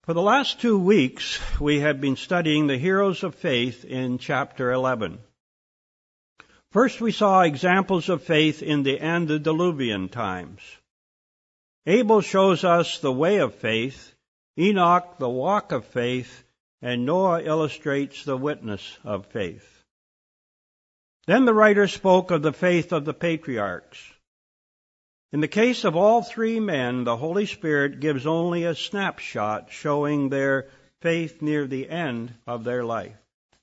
For the last 2 weeks, we have been studying the heroes of faith in chapter 11. First, we saw examples of faith in the antediluvian times. Abel shows us the way of faith, Enoch the walk of faith, and Noah illustrates the witness of faith. Then the writer spoke of the faith of the patriarchs. In the case of all 3 men, the Holy Spirit gives only a snapshot showing their faith near the end of their life.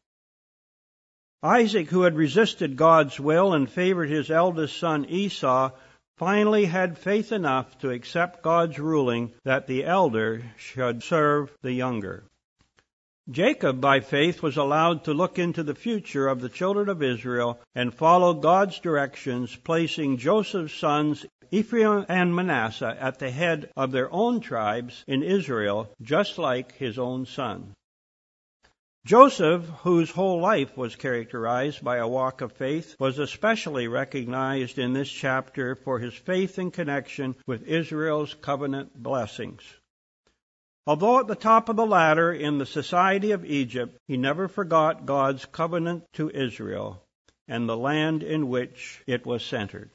Isaac, who had resisted God's will and favored his eldest son Esau, finally had faith enough to accept God's ruling that the elder should serve the younger. Jacob, by faith, was allowed to look into the future of the children of Israel and follow God's directions, placing Joseph's sons Ephraim and Manasseh at the head of their own tribes in Israel, just like his own son. Joseph, whose whole life was characterized by a walk of faith, was especially recognized in this chapter for his faith in connection with Israel's covenant blessings. Although at the top of the ladder in the society of Egypt, he never forgot God's covenant to Israel and the land in which it was centered.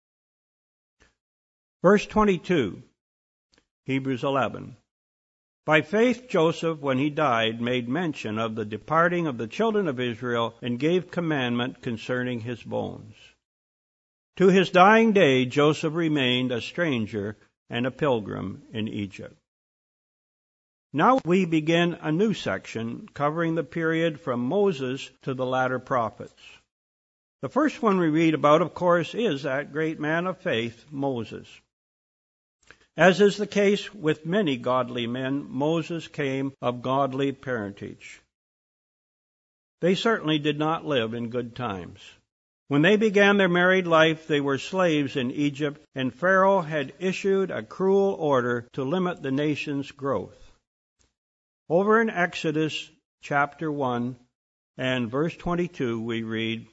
Verse 22, Hebrews 11. By faith Joseph, when he died, made mention of the departing of the children of Israel and gave commandment concerning his bones. To his dying day Joseph remained a stranger and a pilgrim in Egypt. Now we begin a new section covering the period from Moses to the latter prophets. The first one we read about, of course, is that great man of faith, Moses. As is the case with many godly men, Moses came of godly parentage. They certainly did not live in good times. When they began their married life, they were slaves in Egypt, and Pharaoh had issued a cruel order to limit the nation's growth. Over in Exodus chapter 1 and verse 22 we read,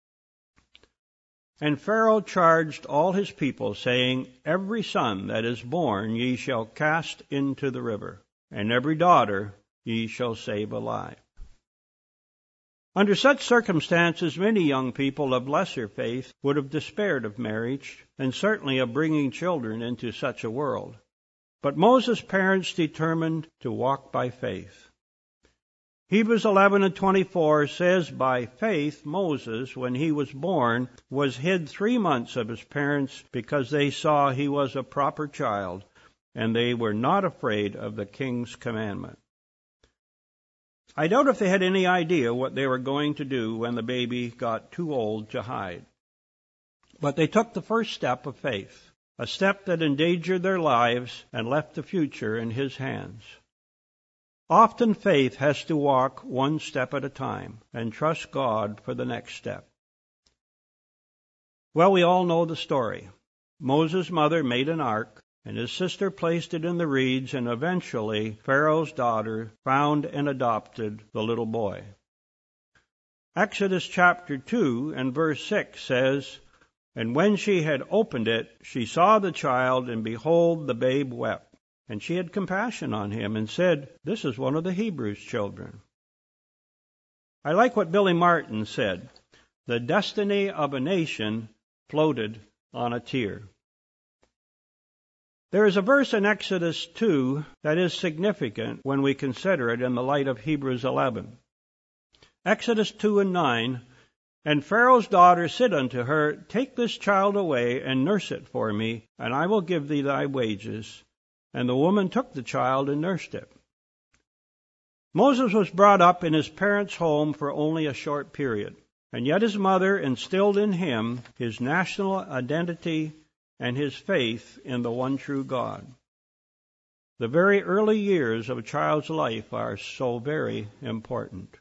And Pharaoh charged all his people, saying, Every son that is born ye shall cast into the river, and every daughter ye shall save alive. Under such circumstances, many young people of lesser faith would have despaired of marriage, and certainly of bringing children into such a world. But Moses' parents determined to walk by faith. Hebrews 11 and 24 says, By faith Moses, when he was born, was hid 3 months of his parents because they saw he was a proper child, and they were not afraid of the king's commandment. I doubt if they had any idea what they were going to do when the baby got too old to hide. But they took the first step of faith, a step that endangered their lives and left the future in his hands. Often faith has to walk one step at a time and trust God for the next step. Well, we all know the story. Moses' mother made an ark, and his sister placed it in the reeds, and eventually Pharaoh's daughter found and adopted the little boy. Exodus chapter 2 and verse 6 says, And when she had opened it, she saw the child, and behold, the babe wept. And she had compassion on him and said, This is one of the Hebrews' children. I like what Billy Martin said. The destiny of a nation floated on a tear. There is a verse in Exodus 2 that is significant when we consider it in the light of Hebrews 11. Exodus 2 and 9, And Pharaoh's daughter said unto her, Take this child away and nurse it for me, and I will give thee thy wages. And the woman took the child and nursed it. Moses was brought up in his parents' home for only a short period, and yet his mother instilled in him his national identity and his faith in the one true God. The very early years of a child's life are so very important.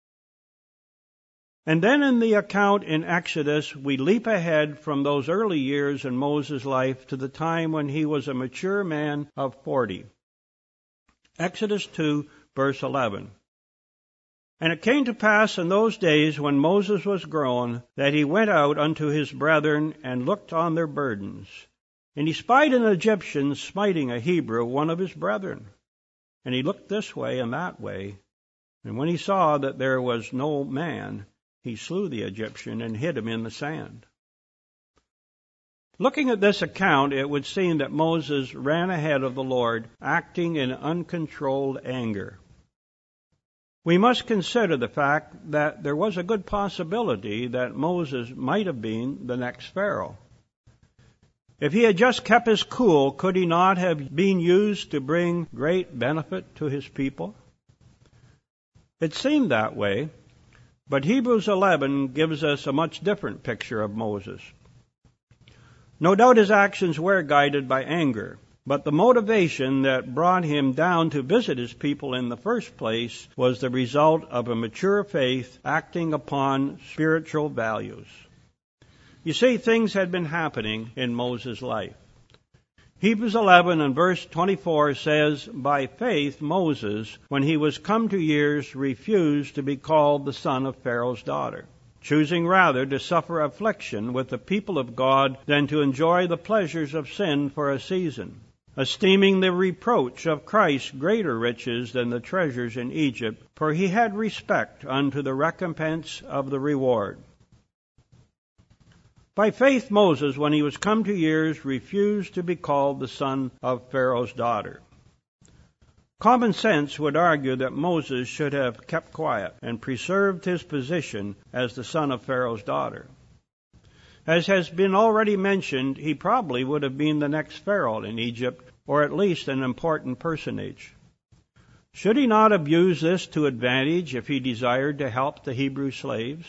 And then in the account in Exodus, we leap ahead from those early years in Moses' life to the time when he was a mature man of 40. Exodus 2, verse 11. And it came to pass in those days when Moses was grown, that he went out unto his brethren and looked on their burdens. And he spied an Egyptian smiting a Hebrew, one of his brethren. And he looked this way and that way, and when he saw that there was no man, he slew the Egyptian and hid him in the sand. Looking at this account, it would seem that Moses ran ahead of the Lord, acting in uncontrolled anger. We must consider the fact that there was a good possibility that Moses might have been the next Pharaoh. If he had just kept his cool, could he not have been used to bring great benefit to his people? It seemed that way, but Hebrews 11 gives us a much different picture of Moses. No doubt his actions were guided by anger, but the motivation that brought him down to visit his people in the first place was the result of a mature faith acting upon spiritual values. You see, things had been happening in Moses' life. Hebrews 11 and verse 24 says, "By faith Moses, when he was come to years, refused to be called the son of Pharaoh's daughter, choosing rather to suffer affliction with the people of God than to enjoy the pleasures of sin for a season, esteeming the reproach of Christ greater riches than the treasures in Egypt, for he had respect unto the recompense of the reward." By faith Moses, when he was come to years, refused to be called the son of Pharaoh's daughter. Common sense would argue that Moses should have kept quiet and preserved his position as the son of Pharaoh's daughter. As has been already mentioned, he probably would have been the next Pharaoh in Egypt, or at least an important personage. Should he not have used this to advantage if he desired to help the Hebrew slaves?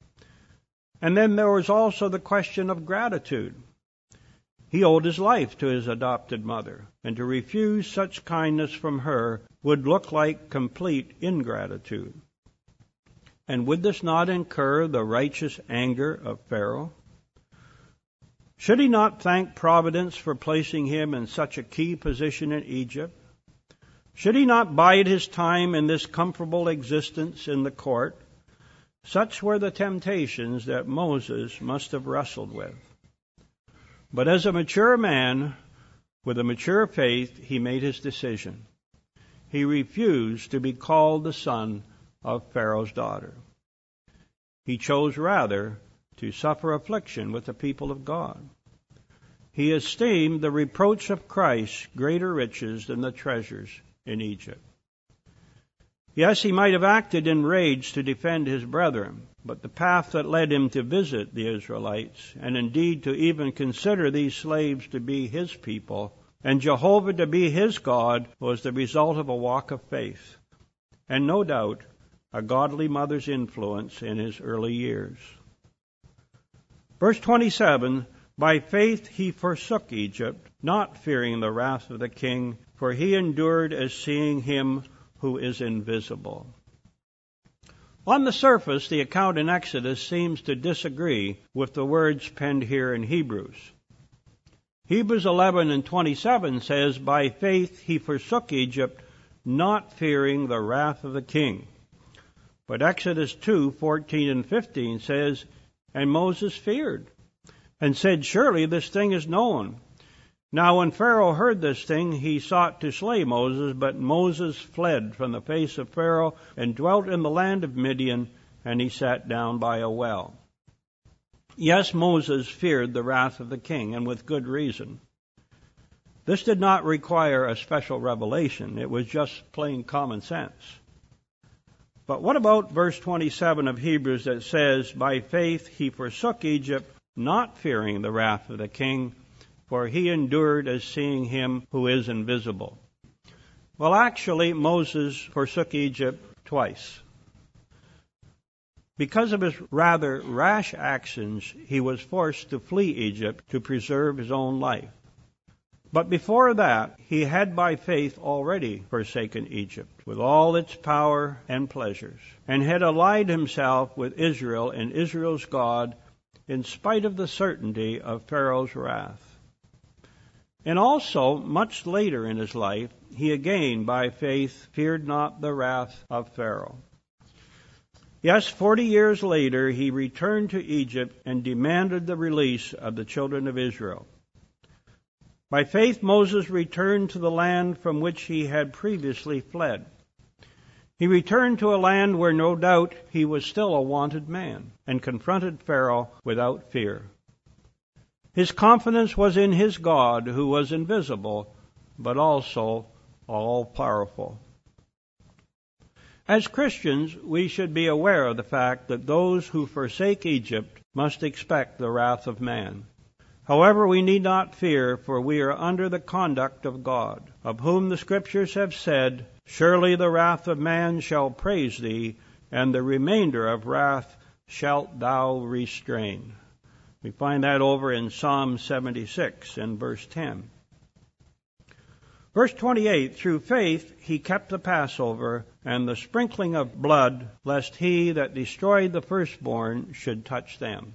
And then there was also the question of gratitude. He owed his life to his adopted mother, and to refuse such kindness from her would look like complete ingratitude. And would this not incur the righteous anger of Pharaoh? Should he not thank Providence for placing him in such a key position in Egypt? Should he not bide his time in this comfortable existence in the court? Such were the temptations that Moses must have wrestled with. But as a mature man, with a mature faith, he made his decision. He refused to be called the son of Pharaoh's daughter. He chose rather to suffer affliction with the people of God. He esteemed the reproach of Christ greater riches than the treasures in Egypt. Yes, he might have acted in rage to defend his brethren, but the path that led him to visit the Israelites, and indeed to even consider these slaves to be his people, and Jehovah to be his God, was the result of a walk of faith, and no doubt a godly mother's influence in his early years. Verse 27, "By faith he forsook Egypt, not fearing the wrath of the king, for he endured as seeing him who is invisible." On the surface, the account in Exodus seems to disagree with the words penned here in Hebrews. Hebrews 11 and 27 says, "By faith he forsook Egypt, not fearing the wrath of the king." But Exodus 2:14 and 15 says, "And Moses feared, and said, Surely this thing is known. Now when Pharaoh heard this thing, he sought to slay Moses, but Moses fled from the face of Pharaoh and dwelt in the land of Midian, and he sat down by a well." Yes, Moses feared the wrath of the king, and with good reason. This did not require a special revelation. It was just plain common sense. But what about verse 27 of Hebrews that says, "By faith he forsook Egypt, not fearing the wrath of the king, for he endured as seeing him who is invisible"? Well, actually, Moses forsook Egypt twice. Because of his rather rash actions, he was forced to flee Egypt to preserve his own life. But before that, he had by faith already forsaken Egypt, with all its power and pleasures, and had allied himself with Israel and Israel's God, in spite of the certainty of Pharaoh's wrath. And also, much later in his life, he again, by faith, feared not the wrath of Pharaoh. Yes, 40 years later, he returned to Egypt and demanded the release of the children of Israel. By faith Moses returned to the land from which he had previously fled. He returned to a land where no doubt he was still a wanted man, and confronted Pharaoh without fear. His confidence was in his God, who was invisible, but also all-powerful. As Christians, we should be aware of the fact that those who forsake Egypt must expect the wrath of man. However, we need not fear, for we are under the conduct of God, of whom the Scriptures have said, "Surely the wrath of man shall praise thee, and the remainder of wrath shalt thou restrain." We find that over in Psalm 76 and verse 10. Verse 28, "Through faith he kept the Passover and the sprinkling of blood, lest he that destroyed the firstborn should touch them."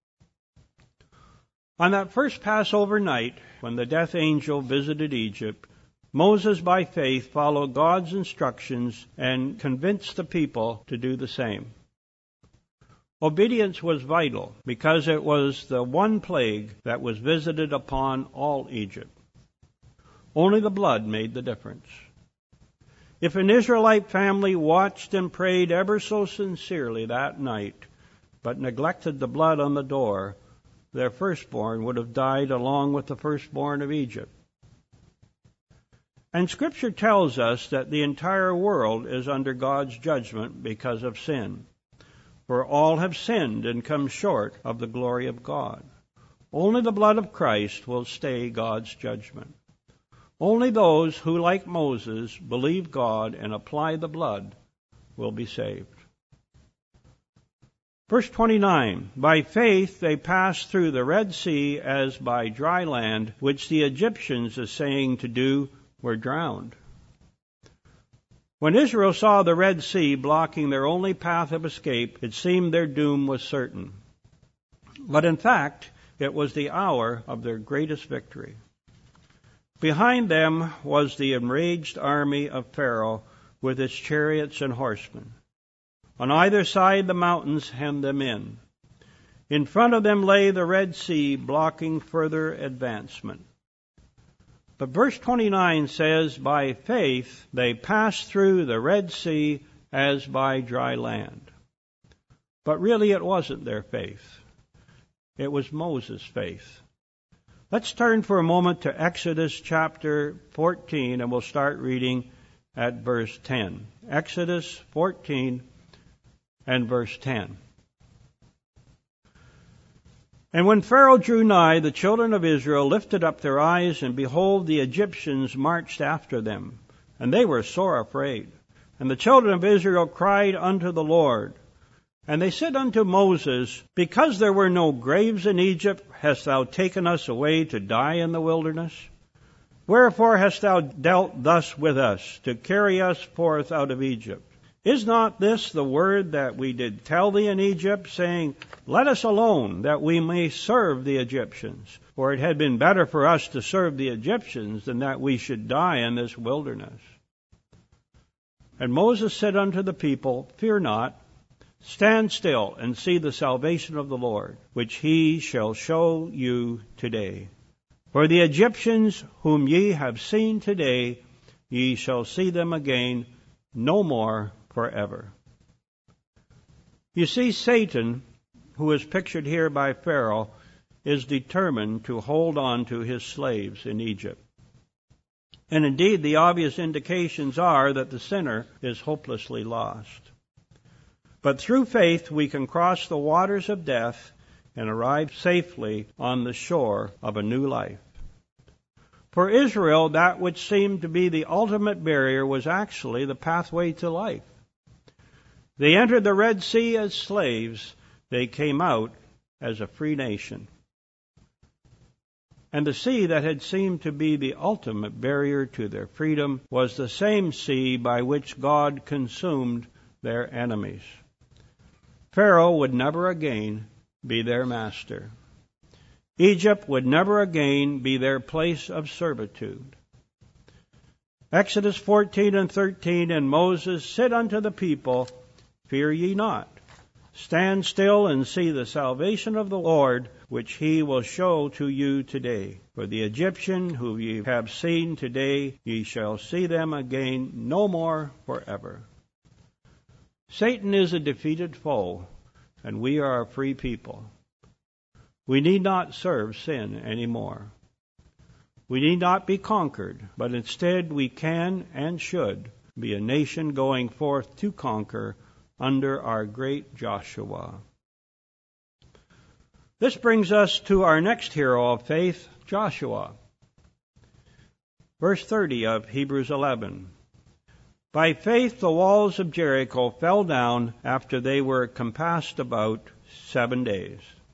On that first Passover night, when the death angel visited Egypt, Moses by faith followed God's instructions and convinced the people to do the same. Obedience was vital because it was the one plague that was visited upon all Egypt. Only the blood made the difference. If an Israelite family watched and prayed ever so sincerely that night, but neglected the blood on the door, their firstborn would have died along with the firstborn of Egypt. And Scripture tells us that the entire world is under God's judgment because of sin. For all have sinned and come short of the glory of God. Only the blood of Christ will stay God's judgment. Only those who, like Moses, believe God and apply the blood will be saved. Verse 29, "By faith they passed through the Red Sea as by dry land, which the Egyptians, essaying to do, were drowned." When Israel saw the Red Sea blocking their only path of escape, it seemed their doom was certain. But in fact, it was the hour of their greatest victory. Behind them was the enraged army of Pharaoh with its chariots and horsemen. On either side the mountains hemmed them in. In front of them lay the Red Sea, blocking further advancement. But verse 29 says, "By faith they passed through the Red Sea as by dry land." But really it wasn't their faith. It was Moses' faith. Let's turn for a moment to Exodus chapter 14, and we'll start reading at verse 10. Exodus 14 and verse 10. "And when Pharaoh drew nigh, the children of Israel lifted up their eyes, and behold, the Egyptians marched after them. And they were sore afraid. And the children of Israel cried unto the Lord. And they said unto Moses, Because there were no graves in Egypt, hast thou taken us away to die in the wilderness? Wherefore hast thou dealt thus with us, to carry us forth out of Egypt? Is not this the word that we did tell thee in Egypt, saying, Let us alone, that we may serve the Egyptians? For it had been better for us to serve the Egyptians than that we should die in this wilderness. And Moses said unto the people, Fear not, stand still, and see the salvation of the Lord, which he shall show you today. For the Egyptians whom ye have seen today, ye shall see them again no more forever." You see, Satan, who is pictured here by Pharaoh, is determined to hold on to his slaves in Egypt. And indeed, the obvious indications are that the sinner is hopelessly lost. But through faith, we can cross the waters of death and arrive safely on the shore of a new life. For Israel, that which seemed to be the ultimate barrier was actually the pathway to life. They entered the Red Sea as slaves. They came out as a free nation. And the sea that had seemed to be the ultimate barrier to their freedom was the same sea by which God consumed their enemies. Pharaoh would never again be their master. Egypt would never again be their place of servitude. Exodus 14 and 13, "And Moses said unto the people, Fear ye not. Stand still and see the salvation of the Lord, which he will show to you today. For the Egyptian whom ye have seen today, ye shall see them again no more forever. Satan is a defeated foe, and we are a free people. We need not serve sin anymore. We need not be conquered, but instead we can and should be a nation going forth to conquer under our great Joshua. This brings us to our next hero of faith, Joshua. Verse 30 of Hebrews 11. By faith the walls of Jericho fell down after they were compassed about 7 days.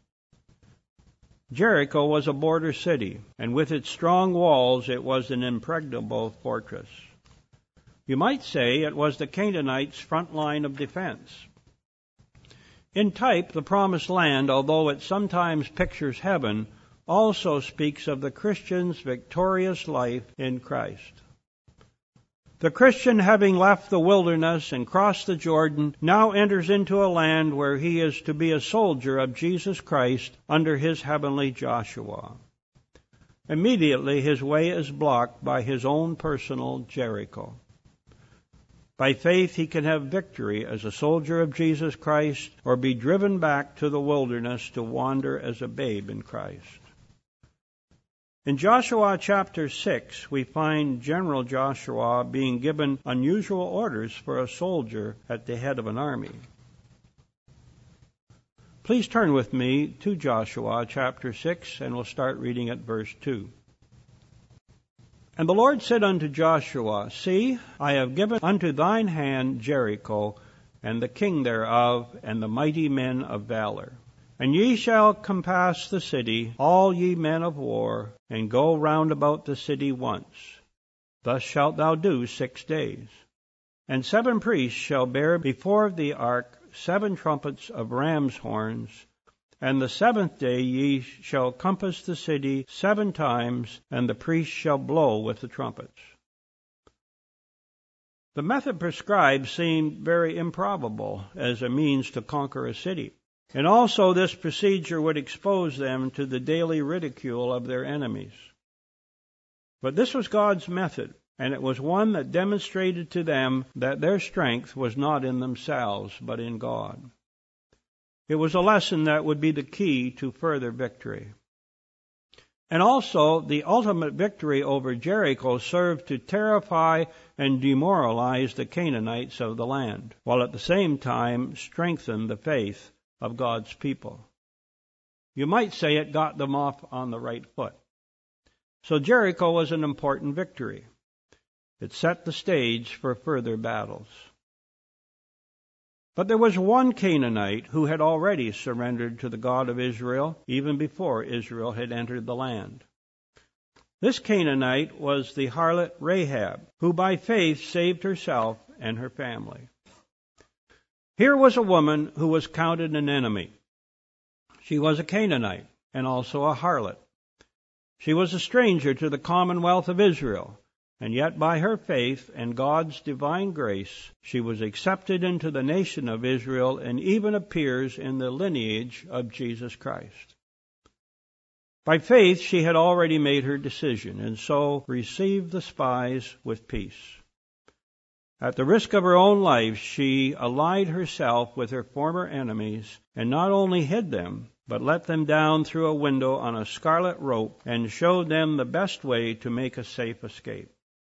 Jericho was a border city, and with its strong walls it was an impregnable fortress. You might say it was the Canaanites' front line of defense. In type, the Promised Land, although it sometimes pictures heaven, also speaks of the Christian's victorious life in Christ. The Christian, having left the wilderness and crossed the Jordan, now enters into a land where he is to be a soldier of Jesus Christ under his heavenly Joshua. Immediately his way is blocked by his own personal Jericho. By faith he can have victory as a soldier of Jesus Christ, or be driven back to the wilderness to wander as a babe in Christ. In Joshua chapter 6, we find General Joshua being given unusual orders for a soldier at the head of an army. Please turn with me to Joshua chapter 6, and we'll start reading at verse 2. And the Lord said unto Joshua, See, I have given unto thine hand Jericho, and the king thereof, and the mighty men of valor. And ye shall compass the city, all ye men of war, and go round about the city once. Thus shalt thou do 6 days. And 7 priests shall bear before the ark 7 trumpets of ram's horns. And the 7th day ye shall compass the city 7 times, and the priests shall blow with the trumpets. The method prescribed seemed very improbable as a means to conquer a city. And also this procedure would expose them to the daily ridicule of their enemies. But this was God's method, and it was one that demonstrated to them that their strength was not in themselves, but in God. It was a lesson that would be the key to further victory. And also, the ultimate victory over Jericho served to terrify and demoralize the Canaanites of the land, while at the same time strengthen the faith of God's people. You might say it got them off on the right foot. So Jericho was an important victory. It set the stage for further battles. But there was one Canaanite who had already surrendered to the God of Israel, even before Israel had entered the land. This Canaanite was the harlot Rahab, who by faith saved herself and her family. Here was a woman who was counted an enemy. She was a Canaanite and also a harlot. She was a stranger to the commonwealth of Israel, and yet by her faith and God's divine grace, she was accepted into the nation of Israel and even appears in the lineage of Jesus Christ. By faith, she had already made her decision, and so received the spies with peace. At the risk of her own life, she allied herself with her former enemies, and not only hid them, but let them down through a window on a scarlet rope, and showed them the best way to make a safe escape.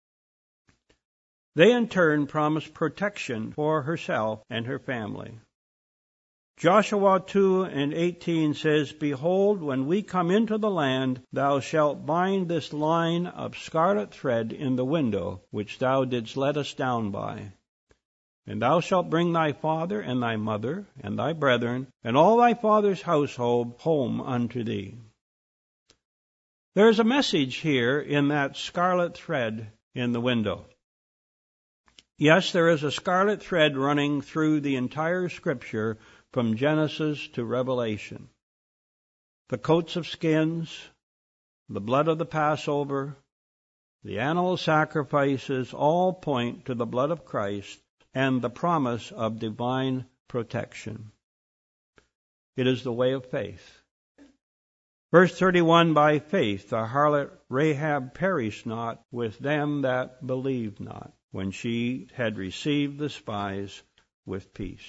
They in turn promised protection for herself and her family. Joshua 2:18 says, Behold, when we come into the land, thou shalt bind this line of scarlet thread in the window, which thou didst let us down by. And thou shalt bring thy father and thy mother and thy brethren and all thy father's household home unto thee. There is a message here in that scarlet thread in the window. Yes, there is a scarlet thread running through the entire Scripture from Genesis to Revelation. The coats of skins, the blood of the Passover, the animal sacrifices all point to the blood of Christ and the promise of divine protection. It is the way of faith. Verse 31, by faith the harlot Rahab perished not with them that believed not, when she had received the spies with peace.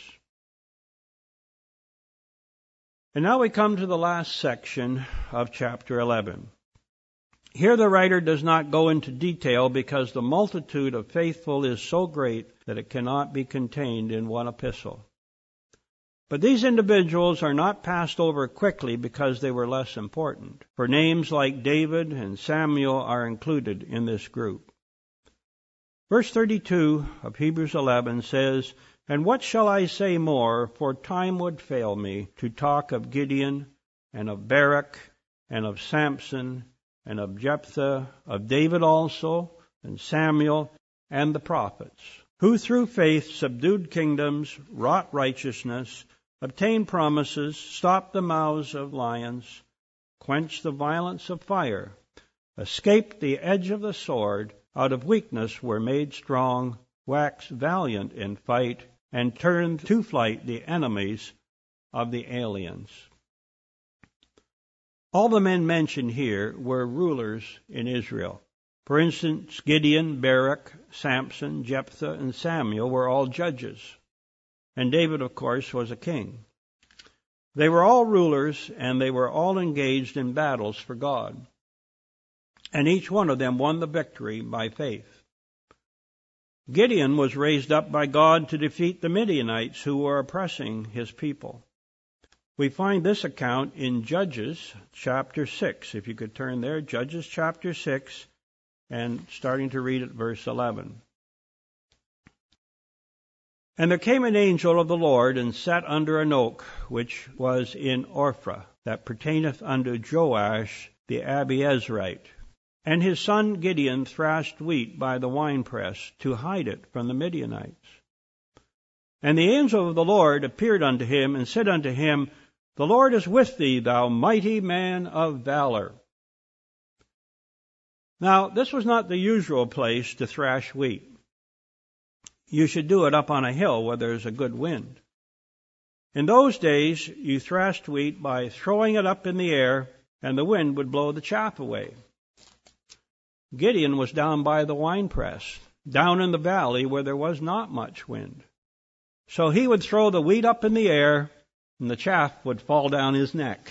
And now we come to the last section of chapter 11. Here the writer does not go into detail because the multitude of faithful is so great that it cannot be contained in one epistle. But these individuals are not passed over quickly because they were less important, for names like David and Samuel are included in this group. Verse 32 of Hebrews 11 says, "And what shall I say more, for time would fail me, to talk of Gideon, and of Barak, and of Samson, and of Jephthah, of David also, and Samuel, and the prophets, who through faith subdued kingdoms, wrought righteousness, obtained promises, stopped the mouths of lions, quenched the violence of fire, escaped the edge of the sword, out of weakness were made strong, waxed valiant in fight, and turned to flight the enemies of the aliens." All the men mentioned here were rulers in Israel. For instance, Gideon, Barak, Samson, Jephthah, and Samuel were all judges. And David, of course, was a king. They were all rulers, and they were all engaged in battles for God. And each one of them won the victory by faith. Gideon was raised up by God to defeat the Midianites who were oppressing his people. We find this account in Judges chapter 6. If you could turn there, Judges chapter 6, and starting to read at verse 11. "And there came an angel of the Lord, and sat under an oak, which was in Ophrah, that pertaineth unto Joash the Abiezrite. And his son Gideon thrashed wheat by the winepress, to hide it from the Midianites. And the angel of the Lord appeared unto him, and said unto him, The Lord is with thee, thou mighty man of valor." Now, this was not the usual place to thrash wheat. You should do it up on a hill where there's a good wind. In those days, you thrashed wheat by throwing it up in the air, and the wind would blow the chaff away. Gideon was down by the winepress, down in the valley where there was not much wind. So he would throw the wheat up in the air, and the chaff would fall down his neck.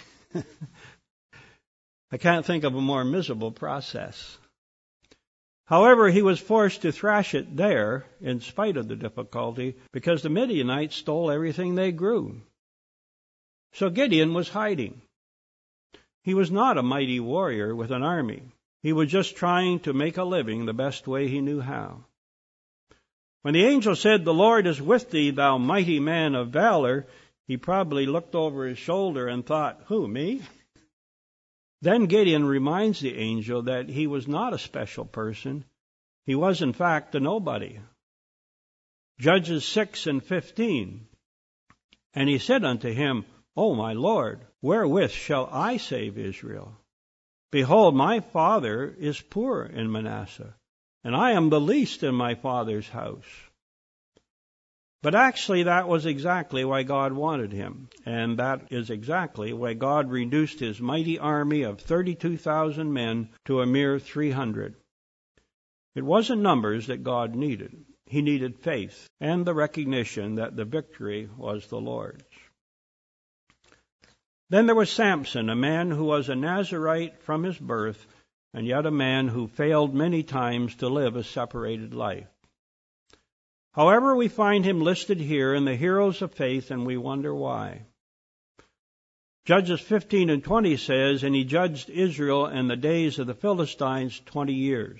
I can't think of a more miserable process. However, he was forced to thrash it there, in spite of the difficulty, because the Midianites stole everything they grew. So Gideon was hiding. He was not a mighty warrior with an army. He was just trying to make a living the best way he knew how. When the angel said, "The Lord is with thee, thou mighty man of valor," he probably looked over his shoulder and thought, "Who, me?" Then Gideon reminds the angel that he was not a special person. He was, in fact, a nobody. Judges 6 and 15. "And he said unto him, O my Lord, wherewith shall I save Israel? Behold, my father is poor in Manasseh, and I am the least in my father's house." But actually, that was exactly why God wanted him, and that is exactly why God reduced his mighty army of 32,000 men to a mere 300. It wasn't numbers that God needed. He needed faith and the recognition that the victory was the Lord's. Then there was Samson, a man who was a Nazirite from his birth, and yet a man who failed many times to live a separated life. However, we find him listed here in the heroes of faith, and we wonder why. Judges 15 and 20 says, "And he judged Israel in the days of the Philistines 20 years.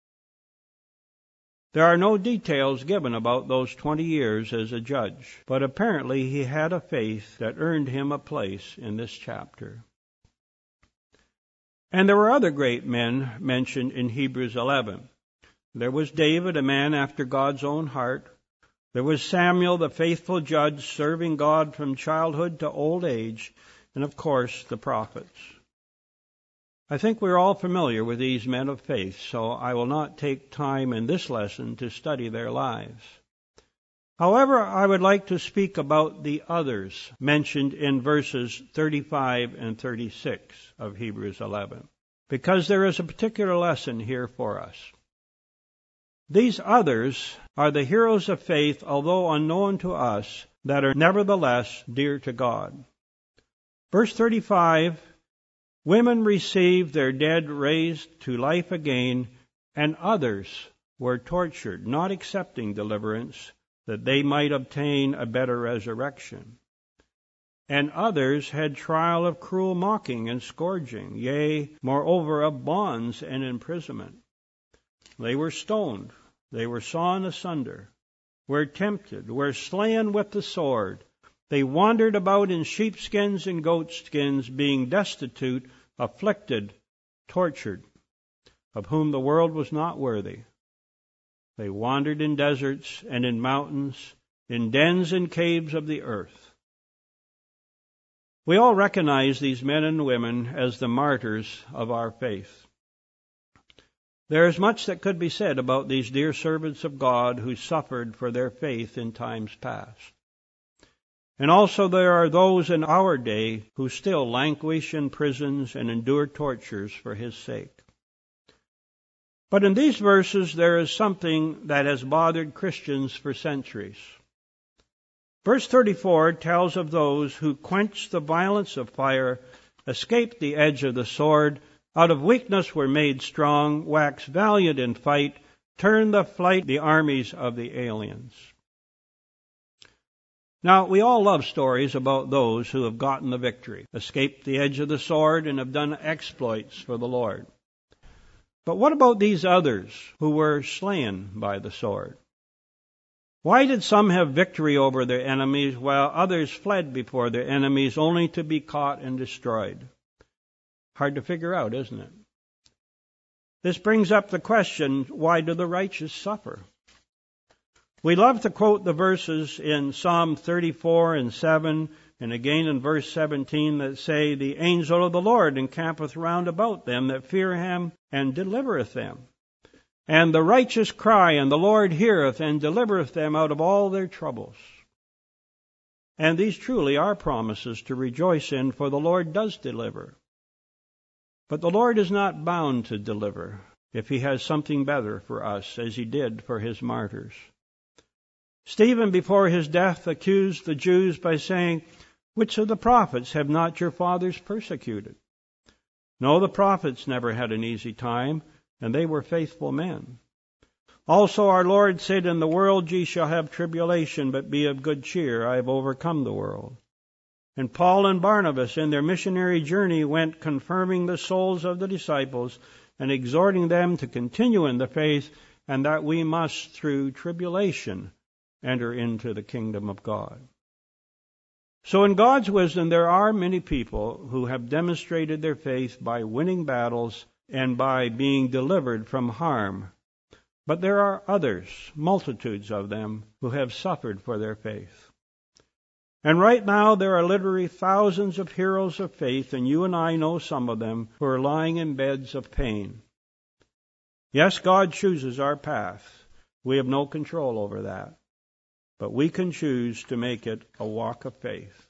There are no details given about those 20 years as a judge, but apparently he had a faith that earned him a place in this chapter. And there were other great men mentioned in Hebrews 11. There was David, a man after God's own heart. There was Samuel, the faithful judge, serving God from childhood to old age. And, of course, the prophets. I think we're all familiar with these men of faith, so I will not take time in this lesson to study their lives. However, I would like to speak about the others mentioned in verses 35 and 36 of Hebrews 11, because there is a particular lesson here for us. These others are the heroes of faith, although unknown to us, that are nevertheless dear to God. Verse 35, women received their dead raised to life again, and others were tortured, not accepting deliverance, that they might obtain a better resurrection. And others had trial of cruel mocking and scourging, yea, moreover of bonds and imprisonment. They were stoned, they were sawn asunder, were tempted, were slain with the sword. They wandered about in sheepskins and goatskins, being destitute, afflicted, tortured, of whom the world was not worthy. They wandered in deserts and in mountains, in dens and caves of the earth. We all recognize these men and women as the martyrs of our faith. There is much that could be said about these dear servants of God who suffered for their faith in times past. And also there are those in our day who still languish in prisons and endure tortures for His sake. But in these verses there is something that has bothered Christians for centuries. Verse 34 tells of those who quenched the violence of fire, escaped the edge of the sword, out of weakness were made strong, waxed valiant in fight, turned the flight the armies of the aliens. Now, we all love stories about those who have gotten the victory, escaped the edge of the sword, and have done exploits for the Lord. But what about these others who were slain by the sword? Why did some have victory over their enemies while others fled before their enemies only to be caught and destroyed? Hard to figure out, isn't it? This brings up the question, why do the righteous suffer? We love to quote the verses in Psalm 34 and 7, and again in verse 17 that say, the angel of the Lord encampeth round about them that fear Him, and delivereth them. And the righteous cry, and the Lord heareth, and delivereth them out of all their troubles. And these truly are promises to rejoice in, for the Lord does deliver. But the Lord is not bound to deliver if He has something better for us, as He did for His martyrs. Stephen, before his death, accused the Jews by saying, which of the prophets have not your fathers persecuted? No, the prophets never had an easy time, and they were faithful men. Also our Lord said, in the world ye shall have tribulation, but be of good cheer, I have overcome the world. And Paul and Barnabas in their missionary journey went confirming the souls of the disciples and exhorting them to continue in the faith, and that we must, through tribulation, enter into the kingdom of God. So in God's wisdom, there are many people who have demonstrated their faith by winning battles and by being delivered from harm. But there are others, multitudes of them, who have suffered for their faith. And right now there are literally thousands of heroes of faith, and you and I know some of them, who are lying in beds of pain. Yes, God chooses our path. We have no control over that. But we can choose to make it a walk of faith.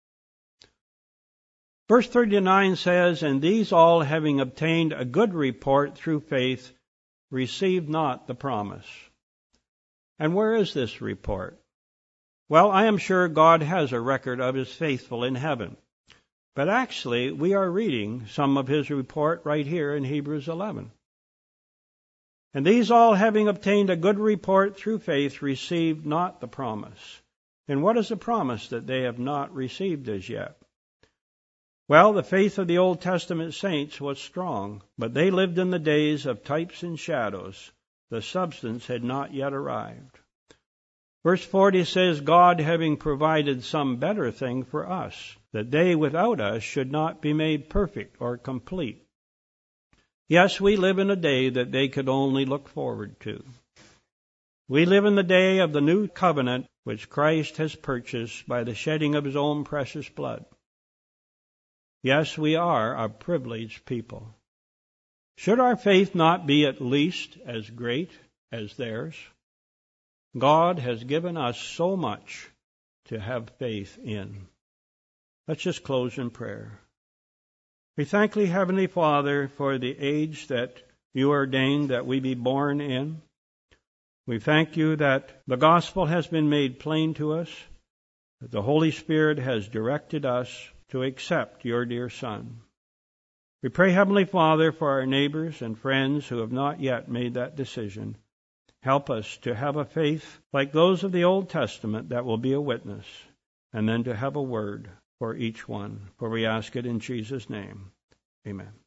Verse 39 says, and these all, having obtained a good report through faith, received not the promise. And where is this report? Well, I am sure God has a record of His faithful in heaven. But actually, we are reading some of His report right here in Hebrews 11. And these all, having obtained a good report through faith, received not the promise. And what is the promise that they have not received as yet? Well, the faith of the Old Testament saints was strong, but they lived in the days of types and shadows. The substance had not yet arrived. Verse 40 says, God having provided some better thing for us, that they without us should not be made perfect or complete. Yes, we live in a day that they could only look forward to. We live in the day of the new covenant which Christ has purchased by the shedding of His own precious blood. Yes, we are a privileged people. Should our faith not be at least as great as theirs? God has given us so much to have faith in. Let's just close in prayer. We thank Thee, Heavenly Father, for the age that You ordained that we be born in. We thank You that the gospel has been made plain to us, that the Holy Spirit has directed us to accept Your dear Son. We pray, Heavenly Father, for our neighbors and friends who have not yet made that decision. Help us to have a faith like those of the Old Testament that will be a witness, and then to have a word for each one. For we ask it in Jesus' name. Amen.